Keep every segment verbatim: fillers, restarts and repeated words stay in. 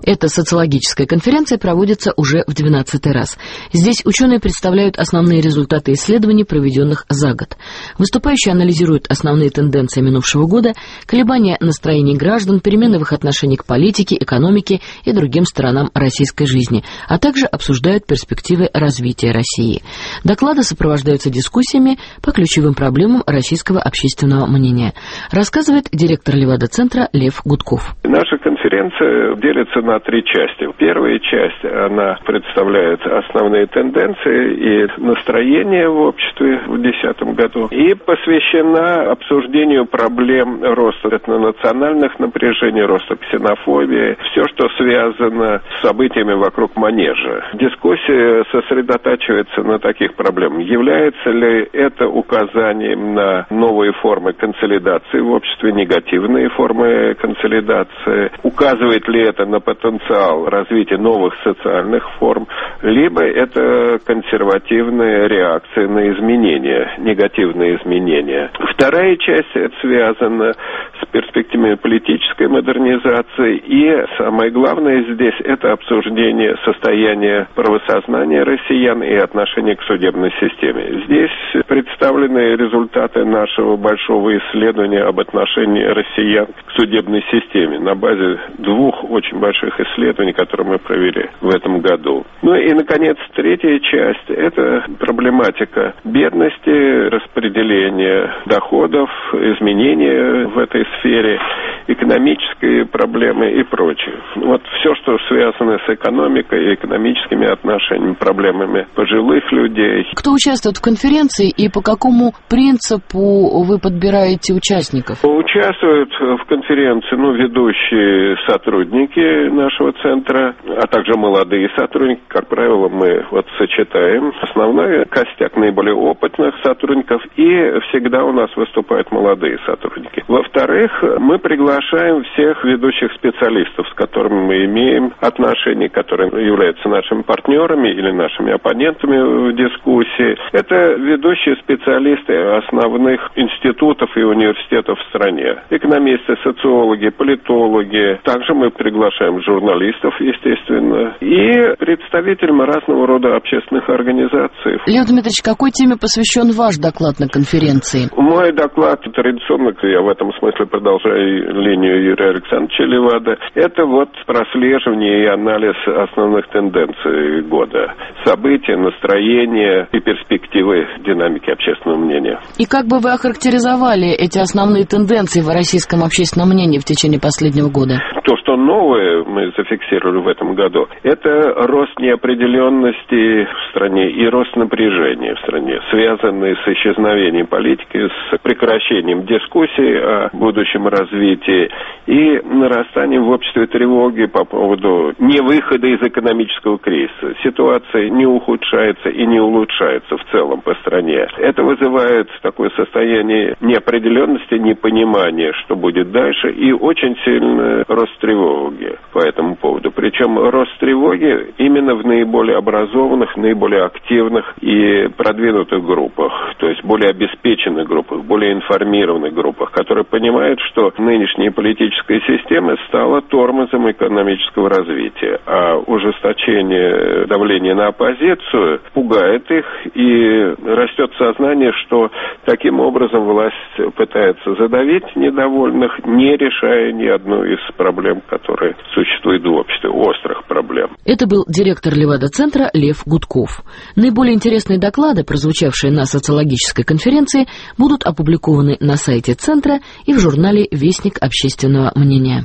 Эта социологическая конференция проводится уже в двенадцатый раз. Здесь ученые представляют основные результаты исследований, проведенных за год. Выступающие анализируют основные тенденции минувшего года, колебания настроений граждан, перемены в их отношении к политике, экономике и другим сторонам российской жизни, а также обсуждают перспективы развития России. Доклады сопровождаются дискуссиями по ключевым проблемам российского общественного мнения, рассказывает директор Левада-центра Лев Гудков. Наша конференция делится на три части. Первая часть, она представляет основные тенденции и настроения в обществе в две тысячи десятом году и посвящена обсуждению проблем роста этнонациональных напряжений, роста ксенофобии, все, что связано с событиями вокруг манежа. Дискуссия сосредотачивается на таких проблемах. Является ли это указанием на новые формы консолидации в обществе, негативные формы консолидации? Указывает ли это на потенциал развития новых социальных форм? Либо это консервативная реакция на изменения, негативные изменения. Вторая часть это связана с перспективами политической модернизации. И самое главное здесь это обсуждение состояния правосознания россиян и отношения к судебной системе. Здесь представлены результаты нашего большого исследования об отношении россиян к судебной системе на базе двух очень больших исследований, которые мы провели в этом году. Ну и, наконец, третья часть – это проблематика бедности, распределения доходов, изменения в этой сфере, экономические проблемы и прочее. Вот все, что связано с экономикой, экономическими отношениями, проблемами пожилых людей. Кто участвует в конференции и по какому принципу вы подбираете участников? Участвуют в конференции ну, ведущие сотрудники нашего центра, а также молодые сотрудники. Как правило, мы вот сочетаем основной костяк наиболее опытных сотрудников, и всегда у нас выступают молодые сотрудники. Во-вторых, мы приглашаем всех ведущих специалистов, с которыми мы имеем отношения, которые являются нашими партнерами или нашими оппонентами в дискуссии. Это ведущие специалисты основных институтов и университетов в стране. Экономисты, социологи, политологи. Также мы приглашаем журналистов, естественно, и представителей разного рода общественных организаций. Лев Дмитриевич, какой теме посвящен ваш доклад на конференции? Мой доклад традиционно, я в этом смысле продолжаю линию Юрия Александровича Левада, это вот прослеживание и анализ основных тенденций года. События, настроения и перспективы динамики общественного мнения. И как бы вы охарактеризовали эти основные тенденции в российском общественном мнении в течение последнего года? То, что новое мы зафиксировали в этом году, это рост неопределенности в стране и рост напряжения в стране, связанный с исчезновением политики, с прекращением дискуссий о будущем развитии и нарастанием в обществе тревоги по поводу невыхода из экономического кризиса. Ситуация не ухудшается и не улучшается в целом по стране. Это вызывает такое состояние неопределенности, непонимания, что будет дальше, и очень сильный рост тревоги по этому поводу. Причем рост тревоги именно в наиболее образованных, наиболее активных и продвинутых группах, то есть более обеспеченных группах, более информированных группах, которые понимают, что нынешняя политическая система стала тормозом экономического развития, а ужесточение давления на оппозицию пугает их, и растет сознание, что таким образом власть пытается задавить недовольных, не решая ни одну из проблем, которые существуют в обществе, острых проблем. Это был директор Левада-центра Лев Гудков. Наиболее интересные доклады, прозвучавшие на социологической конференции, будут опубликованы на сайте центра и в журнале «Вестник общественного мнения».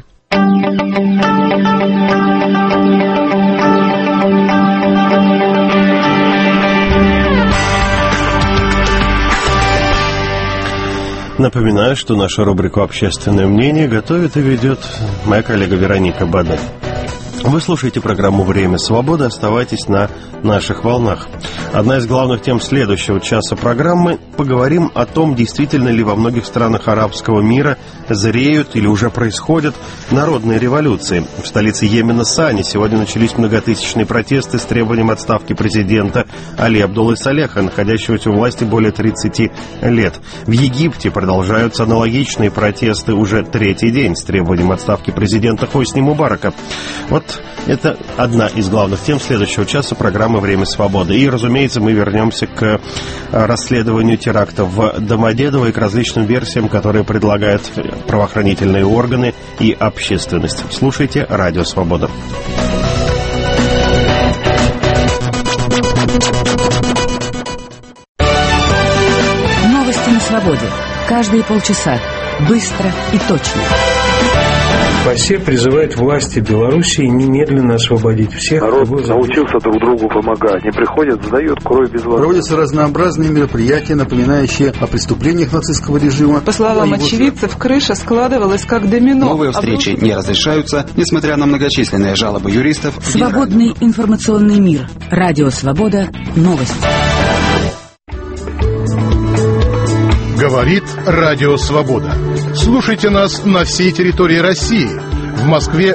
Напоминаю, что нашу рубрику «Общественное мнение» готовит и ведет моя коллега Вероника Бадаль. Вы слушаете программу «Время свободы». Оставайтесь на наших волнах. Одна из главных тем следующего часа программы – поговорим о том, действительно ли во многих странах арабского мира зреют или уже происходят народные революции. В столице Йемена Сане сегодня начались многотысячные протесты с требованием отставки президента Али Абдуллы Салеха, находящегося у власти более тридцати лет. В Египте продолжаются аналогичные протесты уже третий день с требованием отставки президента Хосни Мубарака. Вот теракт. Это одна из главных тем следующего часа программы «Время свободы». И, разумеется, мы вернемся к расследованию теракта в Домодедово и к различным версиям, которые предлагают правоохранительные органы и общественность. Слушайте «Радио Свобода». Новости на свободе. Каждые полчаса. Быстро и точно. ПАСЕ призывает власти Белоруссии немедленно освободить всех. Народ научился друг другу помогать. Не приходят, сдают кровь без воды. Проводятся разнообразные мероприятия, напоминающие о преступлениях нацистского режима. По словам очевидцев, крыша складывалась как домино. Новые встречи не разрешаются, несмотря на многочисленные жалобы юристов. Свободный информационный мир. Радио Свобода. Новости. Говорит Радио Свобода. Слушайте нас на всей территории России. В Москве